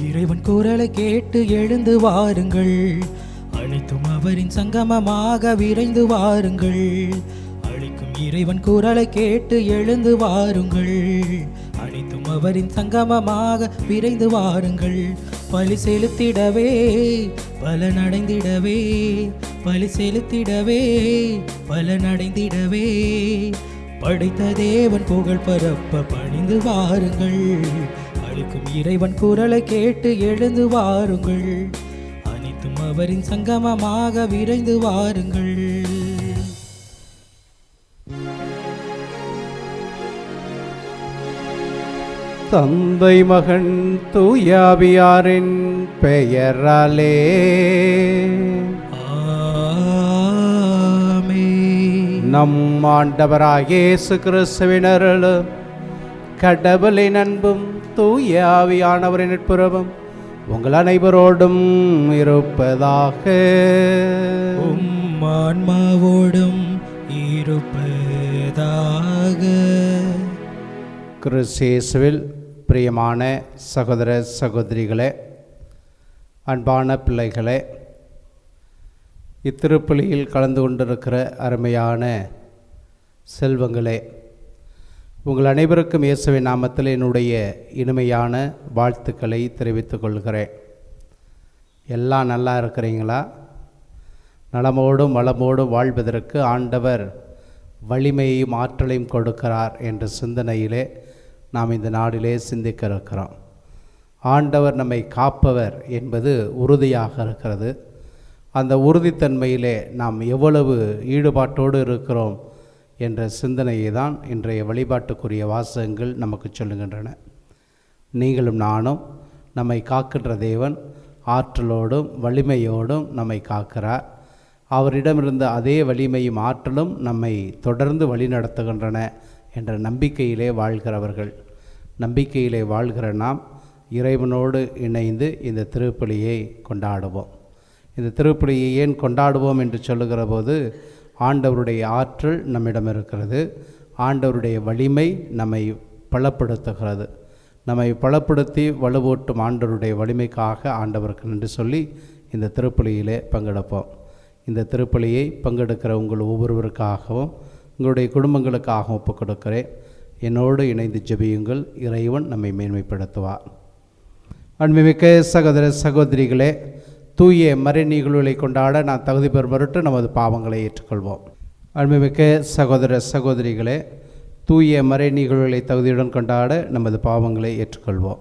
இறைவன் குரலை கேட்டு எழுந்து வாருங்கள், அனைத்தும் அவரின் சங்கமமாக விரைந்து வாருங்கள். அழைக்கும் இறைவன் குரலை கேட்டு எழுந்து வாருங்கள், அனைத்தும் அவரின் சங்கமமாக விரைந்து வாருங்கள். பலி செலுத்திடவே பலனடைந்திடவே, பலி செலுத்திடவே பலனடைந்திடவே, படைத்த தேவன் புகழ் பரப்ப பணிந்து வாருங்கள். அழைக்கும் இறைவன் குரலை கேட்டு எழுந்து வாருங்கள், அனைத்தும் அவரின் சங்கமமாக விரைந்து வாருங்கள். தந்தை மகன் தூயாவியாரின் பெயராலே ஆமென். நம் ஆண்டவராகிய இயேசு கிறிஸ்துவின் அருளும் கடவுளின் அன்பும் தூயாவியானவரின் நட்புறவும் உங்கள் அனைவரோடும் இருப்பதாக. ஆன்மாவோடும் இருப்பதாக. கிறிஸ்து பிரியமான சகோதர சகோதரிகளே, அன்பான பிள்ளைகளே, இத்திருப்பலியில் கலந்து கொண்டிருக்கிற அருமையான செல்வங்களே, உங்கள் அனைவருக்கும் இயேசுவின் நாமத்தில் என்னுடைய இனிமையான வாழ்த்துக்களை தெரிவித்துக் கொள்கிறேன். எல்லாம் நல்லா இருக்கிறீங்களா? நலமோடும் வளமோடும் வாழ்வதற்கு ஆண்டவர் வலிமையையும் ஆற்றலையும் கொடுக்கிறார் என்ற சிந்தனையிலே நாம் இந்த நாளிலே சிந்திக்க இருக்கிறோம். ஆண்டவர் நம்மை காப்பவர் என்பது உறுதியாக இருக்கிறது. அந்த உறுதித்தன்மையிலே நாம் எவ்வளவு ஈடுபாட்டோடு இருக்கிறோம் என்ற சிந்தனையை தான் இன்றைய வழிபாட்டுக்குரிய வாசகங்கள் நமக்கு சொல்லுகின்றன. நீங்களும் நானும் நம்மை காக்கின்ற தேவன் ஆற்றலோடும் வலிமையோடும் நம்மை காக்கிறார். அவரிடமிருந்த அதே வலிமையும் ஆற்றலும் நம்மை தொடர்ந்து வழிநடத்துகின்றன என்ற நம்பிக்கையிலே வாழ்கிறவர்கள். நம்பிக்கையிலே வாழ்கிற நாம் இறைவனோடு இணைந்து இந்த திருப்பலியை கொண்டாடுவோம். இந்த திருப்பலியை ஏன் கொண்டாடுவோம் என்று சொல்லுகிற போது, ஆண்டவருடைய ஆற்றல் நம்மிடம் இருக்கிறது, ஆண்டவருடைய வலிமை நம்மை பலப்படுத்துகிறது. நம்மை பலப்படுத்தி வலுவூட்டும் ஆண்டவருடைய வலிமைக்காக ஆண்டவருக்கு நன்றி சொல்லி இந்த திருப்பலியிலே பங்கெடுப்போம். இந்த திருப்பலியை பங்கெடுக்கிற உங்கள் ஒவ்வொருவருக்காகவும் உங்களுடைய குடும்பங்களுக்காகவும் ஒப்புக் கொடுக்கிறேன். என்னோடு இணைந்து ஜெபியுங்கள். இறைவன் நம்மை மேன்மைப்படுத்துவார். அன்புமிக்க சகோதர சகோதரிகளே, தூய மறை நிகழ்வுகளை கொண்டாட நான் தகுதி பெறும் பொருட்டு நமது பாவங்களை ஏற்றுக்கொள்வோம். அன்புமிக்க சகோதர சகோதரிகளே, தூய மறை நிகழ்வுகளை தகுதியுடன் கொண்டாட நமது பாவங்களை ஏற்றுக்கொள்வோம்.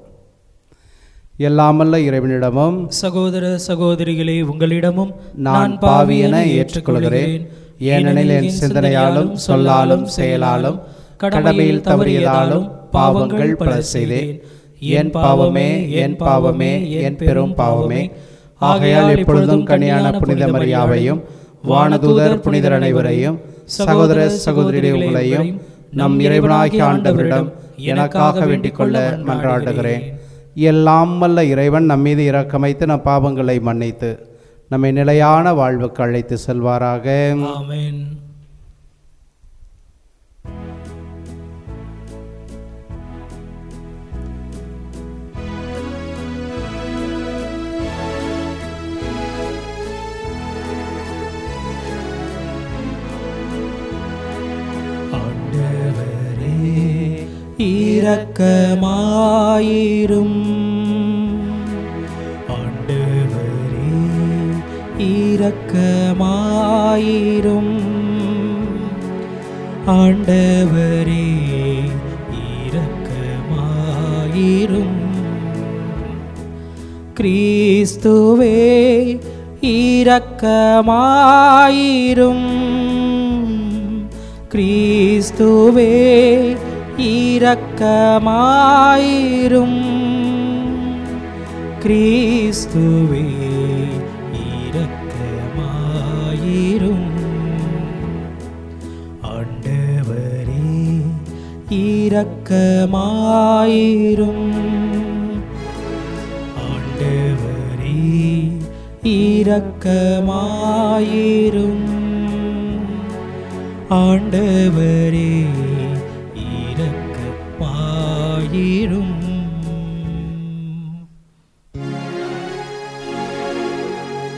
எல்லாமல்ல இறைவனிடமும் சகோதர சகோதரிகளே, உங்களிடமும் நான் பாவியென ஏற்றுக்கொள்கிறேன். ஏனெனில் என் சிந்தனையாலும் சொல்லாலும் செயலாலும் கடமையில் தவறியதாலும் பாவங்கள் பல செய்தேன். என் பாவமே, என் பாவமே, என் பெரும் பாவமே. ஆகையால் எப்பொழுதும் கன்னியான புனித மரியாவையும் வானதூதர் புனிதர் அனைவரையும் சகோதர சகோதரிகளையும் நம் இறைவனாகிய ஆண்டவரிடம் எனக்காக வேண்டிக் கொள்ள மன்றாடுகிறேன். எல்லாம் வல்ல இறைவன் நம் மீது இரக்கமைத்து நம் பாவங்களை மன்னித்து நம்மை நிலையான வாழ்வுக்கு அழைத்து செல்வாராக. ஆமென். ஆண்டவரே இரக்கமாயிரும், ஆண்டவரே இரக்கமாயிரும், ஆண்டவரே இரக்கமாயிரும். கிறிஸ்துவே இரக்கமாயிரும், கிறிஸ்துவே இரக்கமாயிரும், கிறிஸ்துவே இரக்கமாயிரும். ஆண்டவரே இரக்கமாயிரும், ஆண்டவரே இரக்கமாயிரும், ஆண்டவரே இரக்கமாயிரும்.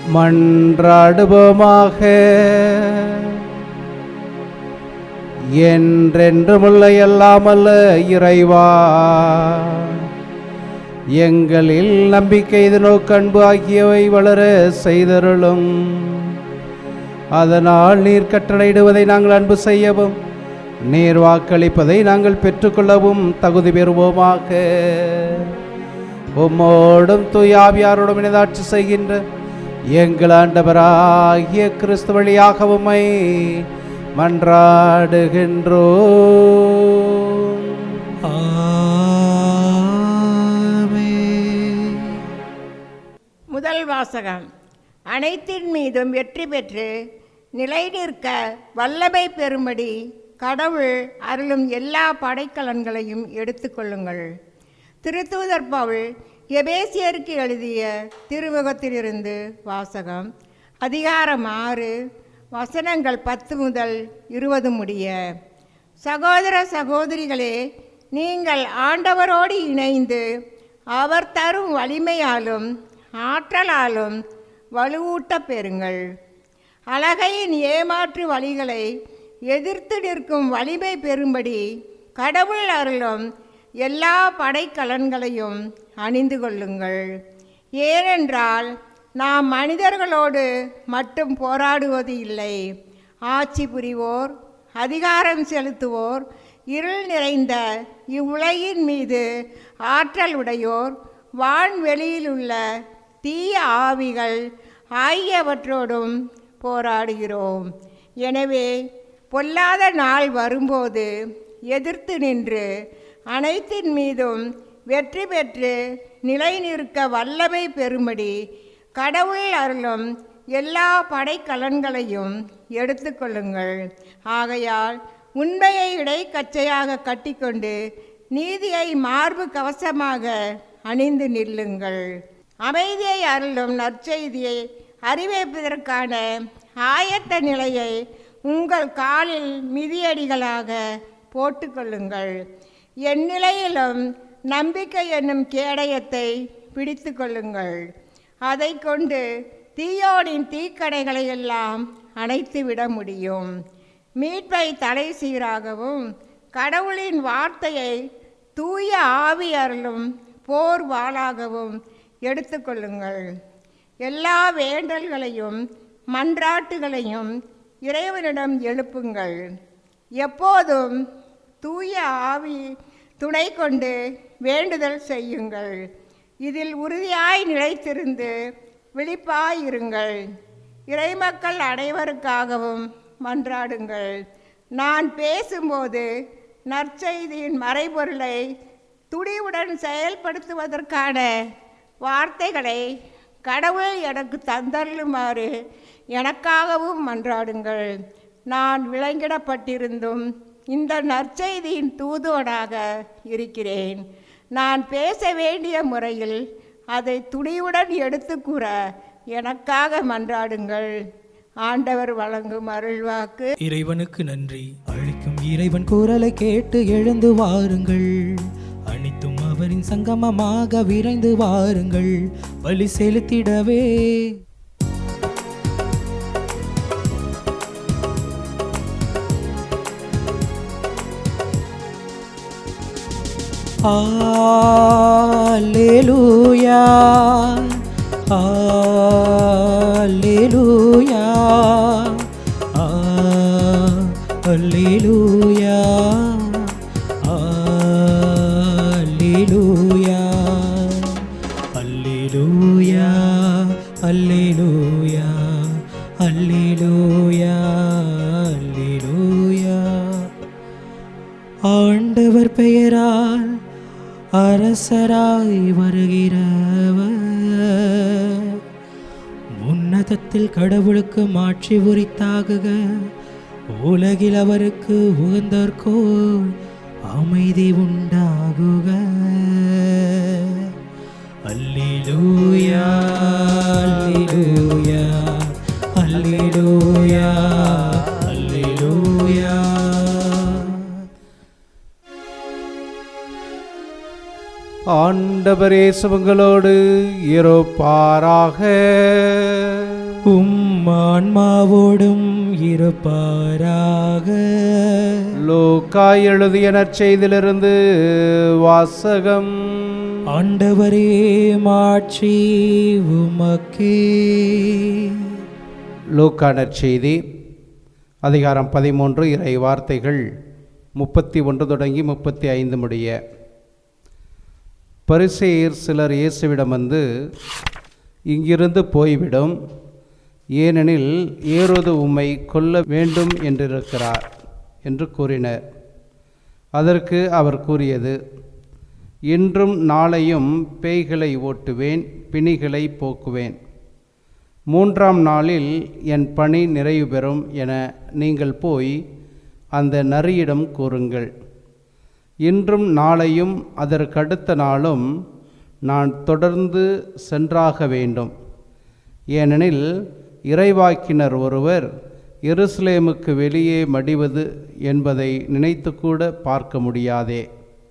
மன்றாடுவோமாக. என்றென்றுமுள்ள எல்லாமல்ல இறைவா, எங்களில் நம்பிக்கை, இது நோக்கன்பு ஆகியவை வளர செய்தருளும். அதனால் நீர் கட்டளையிடுவதை நாங்கள் அன்பு செய்யவும், நீர் வாக்களிப்பதை நாங்கள் பெற்றுக்கொள்ளவும் தகுதி பெறுவோமாக. உம்மோடும் தூயாவியாரோடும் இணைந்தாட்சி செய்கின்ற எங்கள் ஆண்டவராகிய கிறிஸ்து வழியாக உம்மை மன்றாடுகின்றோம். முதல் வாசகம். அனைத்தின் மீதும் வெற்றி பெற்று நிலை நிற்க வல்லமை பெறும்படி கடவுள் அருளும் எல்லா படைக்கலன்களையும் எடுத்துக்கொள்ளுங்கள். திருத்தூதர் பவுல் எபேசியருக்கு எழுதிய திருமுகத்திலிருந்து வாசகம். அதிகாரம் 6, வசனங்கள் 10 முதல் 20 முடிய. சகோதர சகோதரிகளே, நீங்கள் ஆண்டவரோடு இணைந்து அவர் தரும் வலிமையாலும் ஆற்றலாலும் வலுவூட்ட பெறுங்கள். அழகையின் ஏமாற்று வழிகளை எதிர்த்து நிற்கும் வலிமை பெறும்படி கடவுள் அருளும் எல்லா படைக்கலன்களையும் அணிந்து கொள்ளுங்கள். ஏனென்றால் நாம் மனிதர்களோடு மட்டும் போராடுவது இல்லை. ஆட்சி புரிவோர், அதிகாரம் செலுத்துவோர், இருள் நிறைந்த இவ்வுலகின் மீது ஆற்றல் உடையோர், வான்வெளியில் உள்ள தீய ஆவிகள் ஆகியவற்றோடும் போராடுகிறோம். எனவே பொல்லாத நாள் வரும்போது எதிர்த்து நின்று அனைத்தின் மீதும் வெற்றி பெற்று நிலை நிற்க வல்லமை பெறும்படி கடவுள் அருளும் எல்லா படைக்கலன்களையும் எடுத்துக்கொள்ளுங்கள். ஆகையால் உண்மையை இடைக்கச்சையாக கட்டிக்கொண்டு நீதியை மார்பு கவசமாக அணிந்து நில்லுங்கள். அமைதியை அருளும் நற்செய்தியை அறிவிப்பதற்கான ஆயத்த நிலையை உங்கள் காலில் மிதியடிகளாக போட்டுக்கொள்ளுங்கள். என் நிலையிலும் நம்பிக்கை என்னும் கேடயத்தை பிடித்து கொள்ளுங்கள். அதை கொண்டு தீயோனின் தீக்கடைகளை எல்லாம் அணைத்துவிட முடியும். மீட்பை தலை சீராகவும் கடவுளின் வார்த்தையை தூய ஆவி அருளும் போர் வாளாகவும் எடுத்துக்கொள்ளுங்கள். எல்லா வேண்டல்களையும் மன்றாட்டுகளையும் இறைவனிடம் எழுப்புங்கள். எப்போதும் தூய ஆவி துணை கொண்டு வேண்டுதல் செய்யுங்கள். இதில் உறுதியாய் நிலைத்திருந்து விழிப்பாயிருங்கள். இறைமக்கள் அனைவருக்காகவும் மன்றாடுங்கள். நான் பேசும்போது நற்செய்தியின் மறைபொருளை துணிவுடன் செயல்படுத்துவதற்கான வார்த்தைகளை கடவுள் எனக்கு தந்தருளுமாறு எனக்காகவும் மன்றாடுங்கள். நான் விலங்கிடப்பட்டிருந்தும் இந்த நற்செய்தியின் தூதுவனாக இருக்கிறேன். நான் பேச வேண்டிய முறையில் அதை துணிவுடன் எடுத்து கூற எனக்காக மன்றாடுங்கள். ஆண்டவர் வழங்கும் அருள்வாக்கு. இறைவனுக்கு நன்றி. அழிக்கும் இறைவன் குரலை கேட்டு எழுந்து வாருங்கள். அனைத்தும் அவரின் சங்கமமாக விரைந்து வாருங்கள். பலி செலுத்திடவே அல்லேலூயா, அல்லேலூயா, அல்லேலூயா, அல்லேலூயா, அல்லேலூயா, அல்லேலூயா, அல்லேலூயா, அல்லேலூயா. ஆண்டவர் பெயரால் அரசராய் வருகிறவர், உன்னதத்தில் கடவுளுக்கு மாட்சி உரித்தாகுக. உலகில் அவருக்கு உகந்தோர்க்கோர் அமைதி உண்டாகுக. அல்லேலூயா, அல்லேலூயா, அல்லேலூயா, அல்லேலூயா. ஆண்டவர் இயேசு உங்களோடு இருப்பாராக. ஆன்மாவோடும் இருப்பாராக. லூக்கா எழுதிய நற்செய்தியிலிருந்து வாசகம். ஆண்டவரே மாட்சி உமக்கே. லூக்கா நற்செய்தி அதிகாரம் 13 இறை வார்த்தைகள் 31 தொடங்கி 35 முடிய. பரிசேயர் சிலர் இயேசுவிடம் வந்து, இங்கிருந்து போய்விடும், ஏனெனில் ஏரோது உம்மை கொல்ல வேண்டும் என்றிருக்கிறார் என்று கூறினர். அதற்கு அவர் கூறியது, இன்றும் நாளையும் பேய்களை ஓட்டுவேன், பிணிகளை போக்குவேன். 3ஆம் நாளில் என் பணி நிறைவு பெறும் என நீங்கள் போய் அந்த நரியிடம் கூறுங்கள். இன்றும் நாளையும் அதற்கடுத்த நாளும் நான் தொடர்ந்து சென்றாக வேண்டும். ஏனெனில் இறைவாக்கினர் ஒருவர் எருசலேமுக்கு வெளியே மடிவது என்பதை நினைத்து கூட பார்க்க முடியாதே.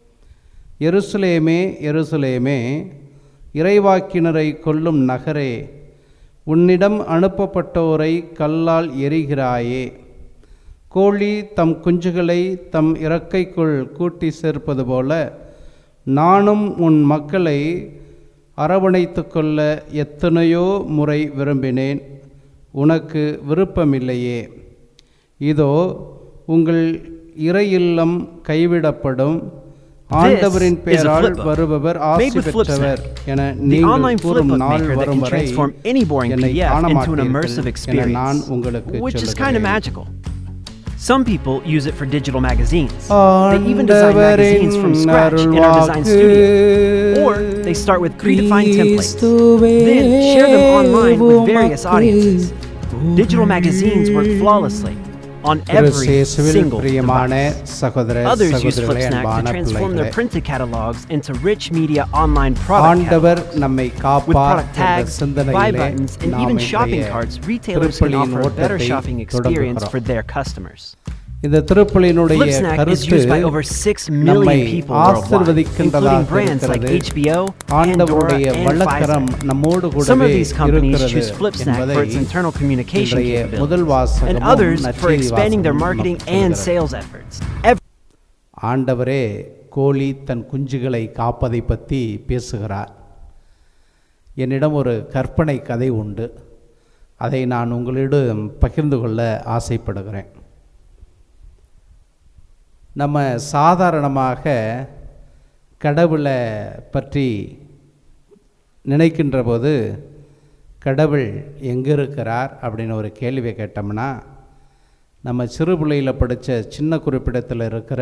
எருசலேமே, எருசலேமே, இறைவாக்கினரை கொல்லும் நகரே, உன்னிடம் அனுப்பப்பட்டோரை கல்லால் எறிகிறாயே. கோழி தம் குஞ்சுகளை தம் இறக்கைக்குள் கூட்டி சேர்ப்பது போல நானும் உன் மக்களை அரவணைத்து கொள்ள எத்தனையோ முறை விரும்பினேன், உனக்கு விருப்பமில்லையே. இதோ உங்கள் இறை இல்லம் கைவிடப்படும், ஆண்டவரின் பெயரால் வருபவர் ஆசி பெற்றவர் என நீங்கள் கூறும் நாள் வரும் வரை என்னை காண மாட்டீர்கள் என நான் உங்களுக்கு சொல்லுகிறேன். Some people use it for digital magazines. They even design magazines from scratch in our design studio. Or they start with predefined templates, then share them online with various audiences. Digital magazines work flawlessly on every single device. Others use Flipsnack to transform their printed catalogs into rich media online product catalogs. With product tags, buy buttons, and even shopping carts, retailers can offer a better shopping experience for their customers. இந்த திருப்பலியினுடைய கருத்து நம்மை ஆசீர்வதிக்கின்றதாக இருக்கிறது. ஆண்டவருடைய வல்லக்கரம் நம்மோடு கூடவே இருக்கிறது என்பதை இன்றைய முதல் வாசகமும் நற்செய்தி வாசகமும். ஆண்டவரே கோழி தன் குஞ்சுகளை காப்பதை பற்றி பேசுகிறார். என்னிடம் ஒரு கற்பனை கதை உண்டு, அதை நான் உங்களிடம் பகிர்ந்து கொள்ள ஆசைப்படுகிறேன். நம்ம சாதாரணமாக கடவுளை பற்றி நினைக்கின்ற போது கடவுள் எங்கே இருக்கிறார் அப்படின்னு ஒரு கேள்வியை கேட்டோம்னா, நம்ம சிறு பிள்ளையில் படித்த சின்ன குறிப்பிடத்தில் இருக்கிற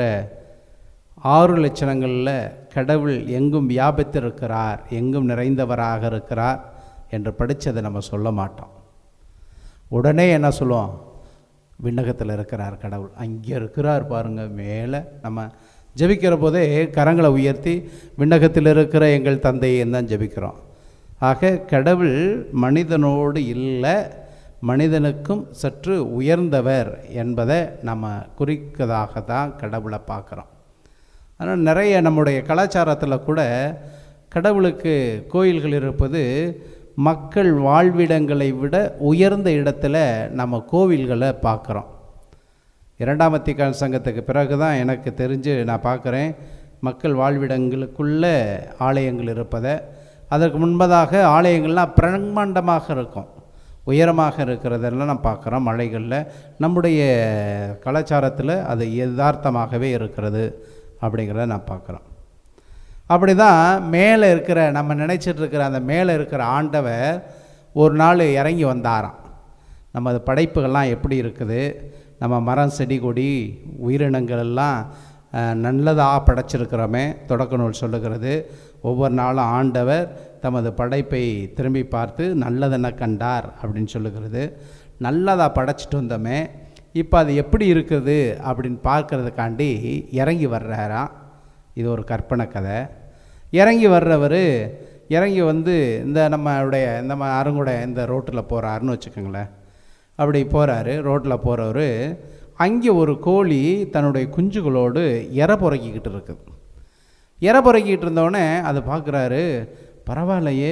6 லட்சணங்களில் கடவுள் எங்கும் வியாபித்திருக்கிறார், எங்கும் நிறைந்தவராக இருக்கிறார் என்று படித்ததை நம்ம சொல்ல மாட்டோம். உடனே என்ன சொல்லுவோம், விண்ணகத்தில் இருக்கிறார் கடவுள், அங்கே இருக்கிறார் பாருங்கள் மேலே. நம்ம ஜெபிக்கிற போதே கரங்களை உயர்த்தி விண்ணகத்தில் இருக்கிற எங்கள் தந்தையை தான் ஜெபிக்கிறோம். ஆக கடவுள் மனிதனோடு இல்லை, மனிதனுக்கும் சற்று உயர்ந்தவர் என்பதை நம்ம குறிக்கதாக தான் கடவுளை பார்க்குறோம். ஆனால் நிறைய நம்முடைய கலாச்சாரத்தில் கூட கடவுளுக்கு கோயில்கள் இருப்பது மக்கள் வாழ்விடங்களை விட உயர்ந்த இடத்துல நம்ம கோவில்களை பார்க்குறோம். 2ஆம் வத்திக்கான் சங்கத்துக்கு பிறகு தான் எனக்கு தெரிஞ்சு நான் பார்க்குறேன் மக்கள் வாழ்விடங்களுக்குள்ளே ஆலயங்கள் இருப்பதை. அதற்கு முன்பதாக ஆலயங்கள்லாம் பிரம்மாண்டமாக இருக்கும், உயரமாக இருக்கிறதெல்லாம் நான் பார்க்குறோம் மலைகளில். நம்முடைய கலாச்சாரத்தில் அது யதார்த்தமாகவே இருக்கிறது அப்படிங்கிறத நான் பார்க்குறோம். அப்படி தான் மேலே இருக்கிற நம்ம நினச்சிட்டு இருக்கிற அந்த மேலே இருக்கிற ஆண்டவர் ஒரு நாள் இறங்கி வந்தாராம். நமது படைப்புகள்லாம் எப்படி இருக்குது, நம்ம மரம் செடி கொடி உயிரினங்கள் எல்லாம் நல்லதாக படைச்சிருக்கிறோமே. தொடக்க நூல் சொல்லுகிறது, ஒவ்வொரு நாளும் ஆண்டவர் தமது படைப்பை திரும்பி பார்த்து நல்லதென கண்டார் அப்படின்னு சொல்லுகிறது. நல்லதாக படைச்சிட்டு வந்தோமே, இப்போ அது எப்படி இருக்குது அப்படின்னு பார்க்கறதுக்காண்டி இறங்கி வர்றாராம். இது ஒரு கற்பனை கதை. இறங்கி வர்றவர் இறங்கி வந்து இந்த நம்மளுடைய இந்த அருங்குடை இந்த ரோட்டில் போகிறாருன்னு வச்சுக்கோங்களேன். அப்படி போகிறாரு, ரோட்டில் போகிறவர் அங்கே ஒரு கோழி தன்னுடைய குஞ்சுகளோடு இறை புறக்கிக்கிட்டு இருக்குது. இறை பொறுக்கிட்டு இருந்தோடனே அதை பார்க்குறாரு, பரவாயில்லையே,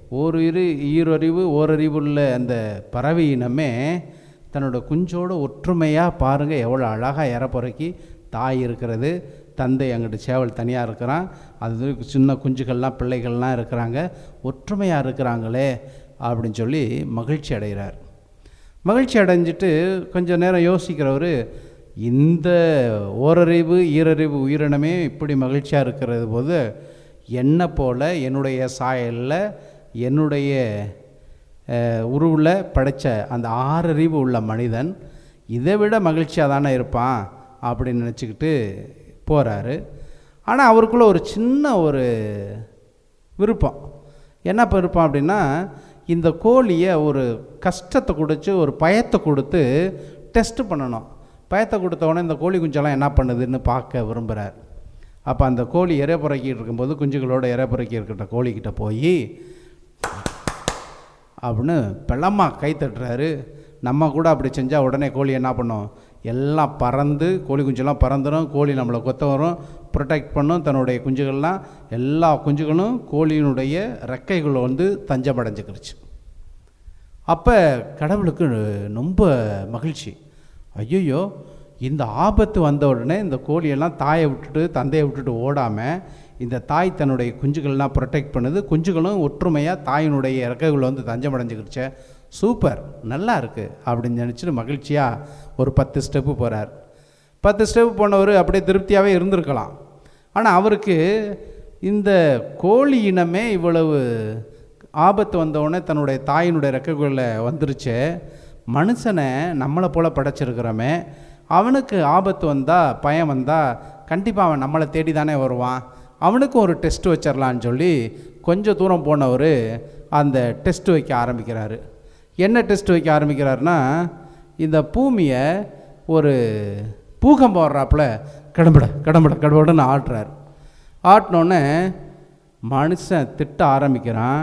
ஓரறிவு உள்ள அந்த பறவை இனமே தன்னோட குஞ்சோடு ஒற்றுமையாக பாருங்கள் எவ்வளோ அழகாக இறை பொறுக்கி தாய் இருக்கிறது, தந்தை அங்கிட்டு சேவல் தனியாக இருக்கிறான், அது சின்ன குஞ்சுகள்லாம் பிள்ளைகள்லாம் இருக்கிறாங்க, ஒற்றுமையாக இருக்கிறாங்களே அப்படின்னு சொல்லி மகிழ்ச்சி அடைகிறார். மகிழ்ச்சி அடைஞ்சிட்டு கொஞ்சம் நேரம் யோசிக்கிறவர், இந்த ஈரறிவு உயிரினமே இப்படி மகிழ்ச்சியாக இருக்கிறது போது என்னை போல் என்னுடைய சாயலில் என்னுடைய உருவில் படைத்த அந்த 6 அறிவு உள்ள மனிதன் இதை விட மகிழ்ச்சியாக தானே இருப்பான் அப்படின்னு நினச்சிக்கிட்டு போகிறாரு. ஆனால் அவருக்குள்ள ஒரு சின்ன ஒரு விருப்பம். என்ன விருப்பம் அப்படின்னா, இந்த கோழியை ஒரு கஷ்டத்தை கொடுத்து ஒரு பயத்தை கொடுத்து டெஸ்ட்டு பண்ணணும். பயத்தை கொடுத்தவொடனே இந்த கோழி குஞ்செல்லாம் என்ன பண்ணுதுன்னு பார்க்க விரும்புகிறார். அப்போ அந்த கோழி இறை புறக்கிட்டு இருக்கும்போது குஞ்சுகளோட இறை புறக்கி இருக்கிற கோழிக்கிட்ட போய் அப்படின்னு பெள்ளமாக கை தட்டுறாரு. நம்ம கூட அப்படி செஞ்சால் உடனே கோழி என்ன பண்ணோம், எல்லாம் பறந்து கோழி குஞ்செல்லாம் பறந்துடும், கோழி நம்மளை கொத்த வரும், ப்ரொடெக்ட் பண்ணும் தன்னுடைய குஞ்சுகள்லாம். எல்லா குஞ்சுகளும் கோழியினுடைய ரெக்கைகளை வந்து தஞ்சமடைஞ்சிக்கிடுச்சு. அப்போ கடவுளுக்கு ரொம்ப மகிழ்ச்சி. ஐயோ, இந்த ஆபத்து வந்த உடனே இந்த கோழியெல்லாம் தாயை விட்டுட்டு தந்தையை விட்டுட்டு ஓடாமல் இந்த தாய் தன்னுடைய குஞ்சுகள்லாம் ப்ரொடெக்ட் பண்ணுது, குஞ்சுகளும் ஒற்றுமையாக தாயினுடைய இறக்கைகளை வந்து தஞ்சமடைஞ்சிக்கிடுச்ச, சூப்பர், நல்லா இருக்குது அப்படின்னு நினச்சிட்டு மகிழ்ச்சியாக ஒரு 10 ஸ்டெப்பு போகிறார். 10 ஸ்டெப்பு போனவர் அப்படியே திருப்தியாகவே இருந்திருக்கலாம். ஆனால் அவருக்கு இந்த கோழி இனமே இவ்வளவு ஆபத்து வந்தவுடனே தன்னுடைய தாயினுடைய ரெக்கைகளில் வந்துருச்சு, மனுஷனை நம்மளை போல் படைச்சிருக்கிறோமே, அவனுக்கு ஆபத்து வந்தால் பயம் வந்தால் கண்டிப்பாக அவன் நம்மளை தேடி தானே வருவான், அவனுக்கும் ஒரு டெஸ்ட் வச்சிடலான்னு சொல்லி கொஞ்சம் தூரம் போனவர் அந்த டெஸ்ட் வைக்க ஆரம்பிக்கிறாரு. என்ன டெஸ்ட் வைக்க ஆரம்பிக்கிறாருன்னா, இந்த பூமியை ஒரு பூகம்பம் வர்றாப்புல கடம்படன்னு ஆட்டுறார். ஆட்டினோடனே மனுஷன் திட்ட ஆரம்பிக்கிறான்.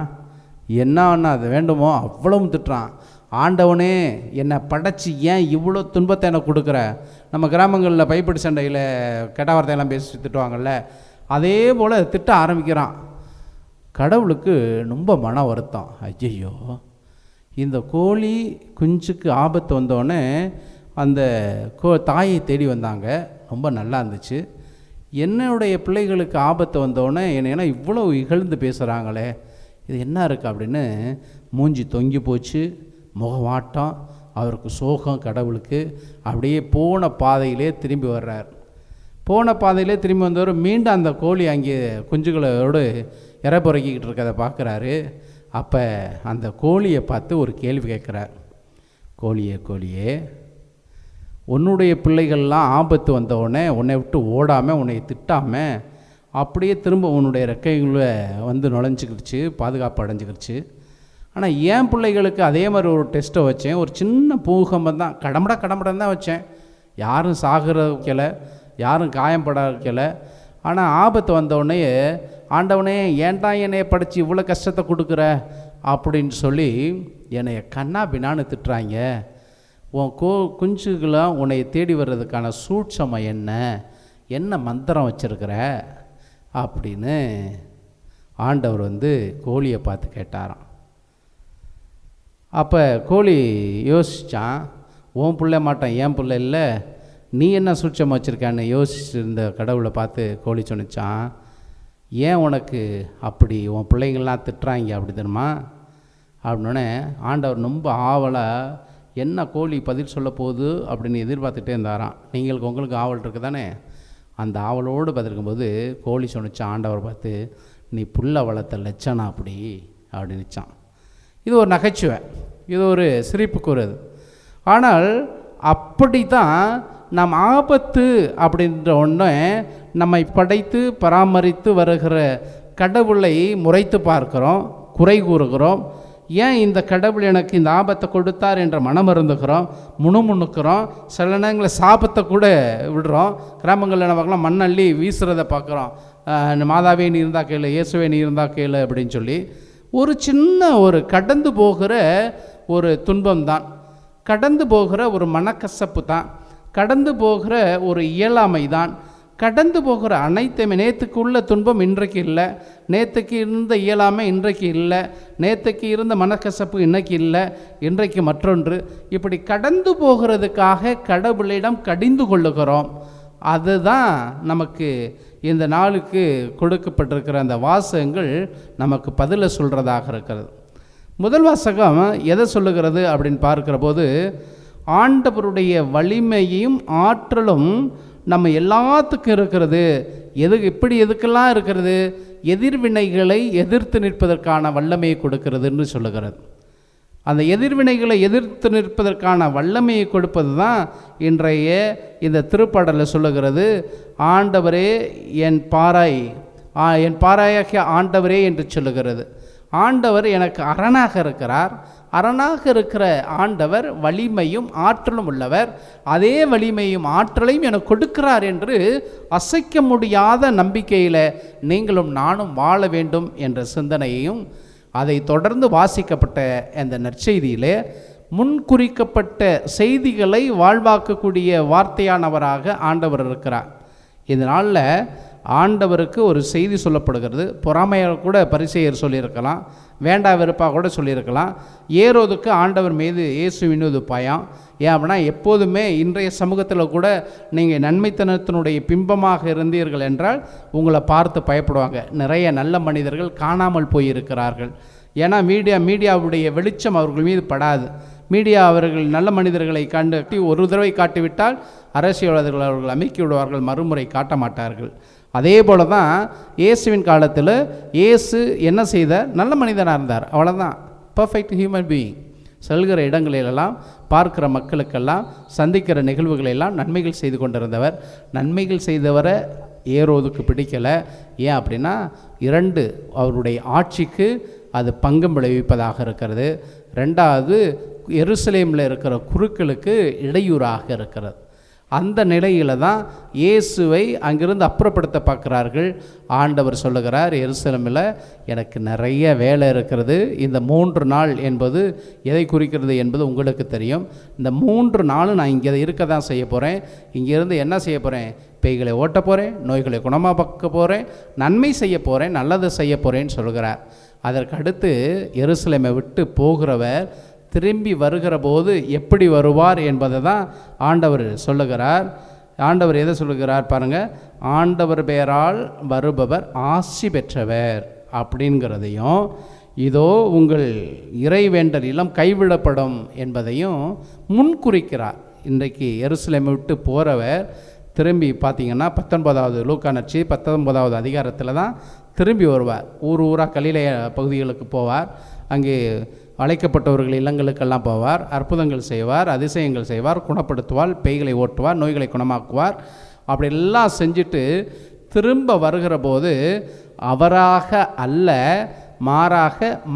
என்ன அது வேண்டுமோ அவ்வளவும் திட்டுறான். ஆண்டவனே, என்னை படைச்சி ஏன் இவ்வளோ துன்பத்தை எனக்கு கொடுக்குற? நம்ம கிராமங்களில் பைப்படி சண்டையில் கெட்ட வார்த்தையெல்லாம் பேசி திட்டுவாங்கள்ல, அதே போல் திட்ட ஆரம்பிக்கிறான். கடவுளுக்கு ரொம்ப மன வருத்தம். ஐயையோ, இந்த கோழி குஞ்சுக்கு ஆபத்து வந்தோடனே அந்த தாயை தேடி வந்தாங்க, ரொம்ப நல்லா இருந்துச்சு. என்னுடைய பிள்ளைகளுக்கு ஆபத்து வந்தோடனே என்னை இவ்வளோ இகழ்ந்து பேசுகிறாங்களே, இது என்ன இருக்குது அப்படின்னு மூஞ்சி தொங்கி போச்சு, முகவாட்டம், அவருக்கு சோகம் கடவுளுக்கு. அப்படியே போன பாதையிலே திரும்பி வர்றார். போன பாதையிலே திரும்பி வந்தவர் மீண்டும் அந்த கோழி அங்கே குஞ்சுகளோடு இறை புறக்கிக்கிட்டு இருக்கிறத பார்க்குறாரு. அப்போ அந்த கோழியை பார்த்து ஒரு கேள்வி கேட்குறார். கோழியே, உன்னுடைய பிள்ளைகள்லாம் ஆபத்து வந்தவுடனே உன்னை விட்டு ஓடாமல் உன்னை திட்டாமல் அப்படியே திரும்ப உன்னுடைய ரெக்கைகளை வந்து நுழைஞ்சிக்கிடுச்சு, பாதுகாப்பு அடைஞ்சிக்கிடுச்சு. ஆனால் என் பிள்ளைகளுக்கு அதே மாதிரி ஒரு டெஸ்ட்டை வச்சேன், ஒரு சின்ன பூகம்பம் தான், கடம்படன் தான் வச்சேன், யாரும் சாகிற வைக்கலை, யாரும் காயப்பட வைக்கலை. ஆனால் ஆபத்து வந்தவுடனே ஆண்டவனே ஏன்டா என்னைய படித்து இவ்வளோ கஷ்டத்தை கொடுக்குற அப்படின்னு சொல்லி என்னைய கண்ணா பின்னான்னு திட்டுறாங்க. உன் குஞ்சுகளாம் உன்னை தேடி வர்றதுக்கான சூட்சமம் என்ன மந்திரம் வச்சுருக்கிற அப்படின்னு ஆண்டவர் வந்து கோழியை பார்த்து கேட்டாராம். அப்போ கோழி யோசித்தான், உன் பிள்ளை மாட்டான், என் பிள்ளை இல்லை, நீ என்ன சூட்சமாக வச்சுருக்கான்னு யோசிச்சுருந்த கடவுளை பார்த்து கோழி சொன்னிச்சான், ஏன் உனக்கு அப்படி உன் பிள்ளைங்கள்லாம் திட்டுறாங்க அப்படி தெரியுமா அப்படின்னோடனே ஆண்டவர் ரொம்ப ஆவலாக என்ன கோழி பதில் சொல்ல போகுது அப்படின்னு எதிர்பார்த்துட்டே இருந்தாராம். உங்களுக்கு ஆவல் இருக்குது தானே, அந்த ஆவலோடு பார்த்துருக்கும்போது கோழி சொன்னிச்சான் ஆண்டவர் பார்த்து, நீ புள்ள வளர்த்த லட்சணம் அப்படின்னுச்சான். இது ஒரு நகைச்சுவை, இது ஒரு சிரிப்புக்குரியது. ஆனால் அப்படி தான் நம் ஆபத்து அப்படின்ற ஒன்றை நம்மை படைத்து பராமரித்து வருகிற கடவுளை முறைத்து பார்க்கிறோம், குறை கூறுகிறோம். ஏன் இந்த கடவுள் எனக்கு இந்த ஆபத்தை கொடுத்தார் என்ற மனம் இருந்துக்கிறோம், முணுமுணுக்கிறோம், சில நேரங்களில் சாபத்தை கூட விடுறோம். கிராமங்களில் நமக்கெல்லாம் மண்ணள்ளி வீசுகிறத பார்க்குறோம். மாதாவே நீ இருந்தால் கேளு, இயேசுவே நீ இருந்தால் கேளு அப்படின்னு சொல்லி ஒரு சின்ன ஒரு கடந்து போகிற ஒரு துன்பம் தான், கடந்து போகிற ஒரு மனக்கசப்பு தான், கடந்து போகிற ஒரு இயலாமை தான், கடந்து போகிற அனைத்துமே, நேற்றுக்கு உள்ள துன்பம் இன்றைக்கு இல்லை, நேற்றுக்கு இருந்த இயலாமை இன்றைக்கு இல்லை, நேற்றுக்கு இருந்த மனக்கசப்பு இன்னைக்கு இல்லை, இன்றைக்கு மற்றொன்று. இப்படி கடந்து போகிறதுக்காக கடவுளிடம் கடிந்து கொள்ளுகிறோம். அதுதான் நமக்கு இந்த நாளுக்கு கொடுக்கப்பட்டிருக்கிற அந்த வாசகங்கள் நமக்கு பதிலை சொல்கிறதாக இருக்கிறது. முதல் வாசகம் எதை சொல்லுகிறது அப்படின்னு பார்க்கிற போது, ஆண்டவருடைய வலிமையும் ஆற்றலும் நம்ம எல்லாத்துக்கும் இருக்கிறது. எதுக்கெல்லாம் இருக்கிறது? எதிர்வினைகளை எதிர்த்து நிற்பதற்கான வல்லமையை கொடுக்கிறதுன்னு சொல்லுகிறது. அந்த எதிர்வினைகளை எதிர்த்து நிற்பதற்கான வல்லமையை கொடுப்பது தான் இன்றைய இந்த திருப்பாடலில் சொல்லுகிறது. ஆண்டவரே என் பாராயாகிய ஆண்டவரே என்று சொல்லுகிறது. ஆண்டவர் எனக்கு அரணாக இருக்கிறார். அரணாக இருக்கிற ஆண்டவர் வலிமையும் ஆற்றலும் உள்ளவர். அதே வலிமையும் ஆற்றலையும் எனக்கு கொடுக்கிறார் என்று அசைக்க முடியாத நம்பிக்கையில் நீங்களும் நானும் வாழ வேண்டும் என்ற சிந்தனையையும், அதை தொடர்ந்து வாசிக்கப்பட்ட அந்த நற்செய்தியிலே முன்குறிக்கப்பட்ட செய்திகளை வாழ்வாக்கக்கூடிய வார்த்தையானவராக ஆண்டவர் இருக்கிறார். இதனால் ஆண்டவருக்கு ஒரு செய்தி சொல்லப்படுகிறது. பொறாமையாக கூட பரிசேயர் சொல்லியிருக்கலாம், வேண்டா வெறுப்பாக கூட சொல்லியிருக்கலாம். ஏரோதுக்கு ஆண்டவர் மீது இயேசுவின் மீது பயம். ஏன் அப்படின்னா, எப்போதுமே இன்றைய சமூகத்தில் கூட நீங்கள் நன்மைத்தனத்தினுடைய பிம்பமாக இருந்தீர்கள் என்றால் உங்களை பார்த்து பயப்படுவாங்க. நிறைய நல்ல மனிதர்கள் காணாமல் போயிருக்கிறார்கள். ஏன்னா மீடியாவுடைய வெளிச்சம் அவர்கள் மீது படாது. மீடியா அவர்கள் நல்ல மனிதர்களை கண்டு ஒரு தடவை காட்டிவிட்டால் அரசியல்வாதிகள் அவர்கள் அமைக்கி விடுவார்கள், மறுமுறை காட்ட மாட்டார்கள். அதே போல தான் இயேசுவின் காலத்தில் இயேசு என்ன செய்தார்? நல்ல மனிதனாக இருந்தார், அவ்வளோதான். Perfect human being. செல்கிற இடங்களிலெல்லாம், பார்க்கிற மக்களுக்கெல்லாம், சந்திக்கிற நிகழ்வுகளெல்லாம் நன்மைகள் செய்து கொண்டிருந்தவர். நன்மைகள் செய்தவரை ஏரோதுக்கு பிடிக்கலை. ஏன் அப்படின்னா, 2 அவருடைய ஆட்சிக்கு அது பங்கம் விளைவிப்பதாக இருக்கிறது. 2வது எருசலேமில் இருக்கிற குருக்களுக்கு இடையூறாக இருக்கிறது. அந்த நிலையில் தான் இயேசுவை அங்கிருந்து அப்புறப்படுத்த பார்க்குறார்கள். ஆண்டவர் சொல்லுகிறார், எருசலேமில் எனக்கு நிறைய வேலை இருக்கிறது. இந்த 3 நாள் என்பது எதை குறிக்கிறது என்பது உங்களுக்கு தெரியும். இந்த 3 நாளும் நான் இங்கே இருக்க தான் செய்ய போகிறேன். இங்கேருந்து என்ன செய்ய போகிறேன்? பேய்களை ஓட்ட போகிறேன், நோய்களை குணமாக்க போகிறேன், நன்மை செய்ய போகிறேன், நல்லது செய்ய போகிறேன்னு சொல்கிறார். அதற்கு அடுத்து எருசலேமை விட்டு போகிறவர் திரும்பி வருகிற போது எப்படி வருவார் என்பதை தான் ஆண்டவர் சொல்லுகிறார். ஆண்டவர் எதை சொல்லுகிறார் பாருங்கள், ஆண்டவர் பெயரால் வருபவர் ஆசி பெற்றவர் அப்படிங்கிறதையும், இதோ உங்கள் இறைவேண்டல் இல்லம் கைவிடப்படும் என்பதையும் முன்குறிக்கிறார். இன்றைக்கு எருசலேமை விட்டு போகிறவர் திரும்பி பார்த்தீங்கன்னா 19வது லூக்கா நற்செய்தி 19வது அதிகாரத்தில் தான் திரும்பி வருவார். ஊராக கலிலேய பகுதிகளுக்கு போவார். அங்கே அழைக்கப்பட்டவர்கள் இல்லங்களுக்கெல்லாம் போவார். அற்புதங்கள் செய்வார், அதிசயங்கள் செய்வார், குணப்படுத்துவார், பேய்களை ஓட்டுவார், நோய்களை குணமாக்குவார். அப்படியெல்லாம் செஞ்சுட்டு திரும்ப வருகிற போது அவராக அல்ல, மாறாக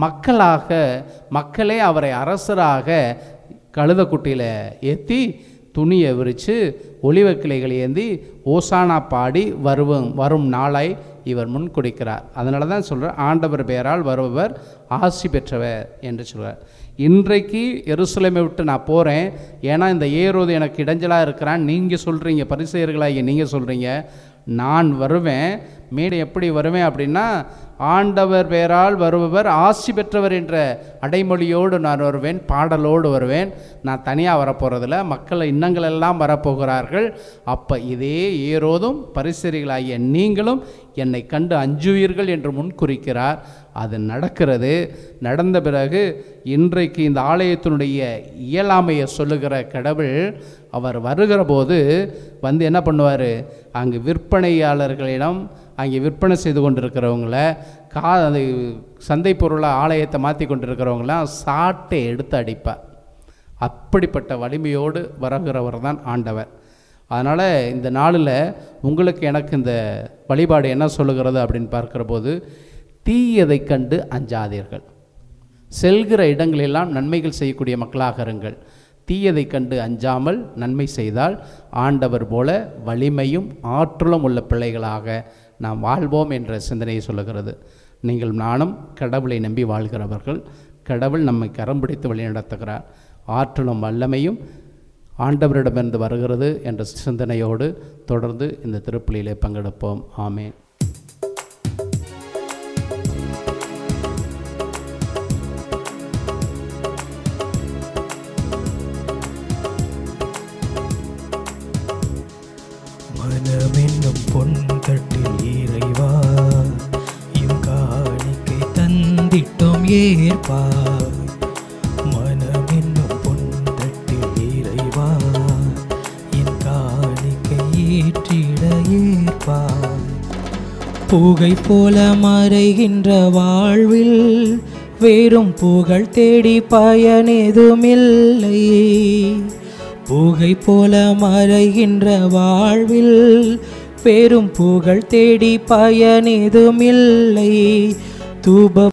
மக்களே அவரை அரசராக கழுதைக்குட்டியில் ஏற்றி துணியை விரித்து ஒலிவ கிளைகளை ஏந்தி ஓசானா பாடி வரும் நாளை இவர் முன்குறிக்கிறார். அதனால தான் சொல்கிறார், ஆண்டவர் பெயரால் வருபவர் ஆசி பெற்றவர் என்று சொல்கிறார். இன்றைக்கு எருசலேமை விட்டு நான் போகிறேன், ஏன்னா இந்த ஏரோது எனக்கு இடைஞ்சலாக இருக்கிறான் நீங்கள் சொல்கிறீங்க, பரிசேயர்களாகிய நீங்கள் சொல்கிறீங்க. நான் வருவேன். மேடை எப்படி வருவேன் அப்படின்னா, ஆண்டவர் பெயரால் வருபவர் ஆசி பெற்றவர் என்ற அடைமொழியோடு நான் வருவேன், பாடலோடு வருவேன். நான் தனியாக வரப்போகிறதில்ல, மக்கள் இன்னங்களெல்லாம் வரப்போகிறார்கள். அப்போ இதே ஏரோதும் பரிசேயர்களாகிய நீங்களும் என்னை கண்டு அஞ்சுவீர்கள் என்று முன்குறிக்கிறார். அது நடக்கிறது. நடந்த பிறகு இன்றைக்கு இந்த ஆலயத்தினுடைய இயலாமையை சொல்லுகிற கடவுள் அவர் வருகிற போது என்ன பண்ணுவார்? அங்கு விற்பனையாளர்களிடம், அங்கே விற்பனை செய்து கொண்டிருக்கிறவங்கள, சந்தை பொருளாக ஆலயத்தை மாற்றி கொண்டிருக்கிறவங்களாம் சாட்டை எடுத்து அடிப்பார். அப்படிப்பட்ட வலிமையோடு வருகிறவர் தான் ஆண்டவர். அதனால் இந்த நாளில் உங்களுக்கு எனக்கு இந்த வழிபாடு என்ன சொல்லுகிறது அப்படின்னு பார்க்குற போது, தீயதை கண்டு அஞ்சாதீர்கள். செல்கிற இடங்களெல்லாம் நன்மைகள் செய்யக்கூடிய மக்களாக இருங்கள். தீயதை கண்டு அஞ்சாமல் நன்மை செய்தால் ஆண்டவர் போல வலிமையும் ஆற்றலும் உள்ள பிள்ளைகளாக நாம் வாழ்வோம் என்ற சிந்தனையை சொல்லுகிறது. நீங்கள் நானும் கடவுளை நம்பி வாழ்கிறவர்கள். கடவுள் நம்மை கரம் பிடித்து வழி நடத்துகிறார். ஆற்றலும் வல்லமையும் ஆண்டவரிடமிருந்து வருகிறது என்ற சிந்தனையோடு தொடர்ந்து இந்த திருப்பலியிலே பங்கெடுப்போம். ஆமென். மனமென்னும் பொன் தட்டில் இறைவா எம் காணிக்கை தந்திட்டோம் ஏற்பார். மனமென்னும் பொன் தட்டில் இறைவா என் காணிக்கை ஏற்றிட ஏற்பார். புகை போல மறைகின்ற வாழ்வில் வேறும் புகழ் தேடி பயனேதுமில்லை. புகை போல மறைகின்ற வாழ்வில் பெரும் புகழ் தேடி பயனேதுமில்லை. தூப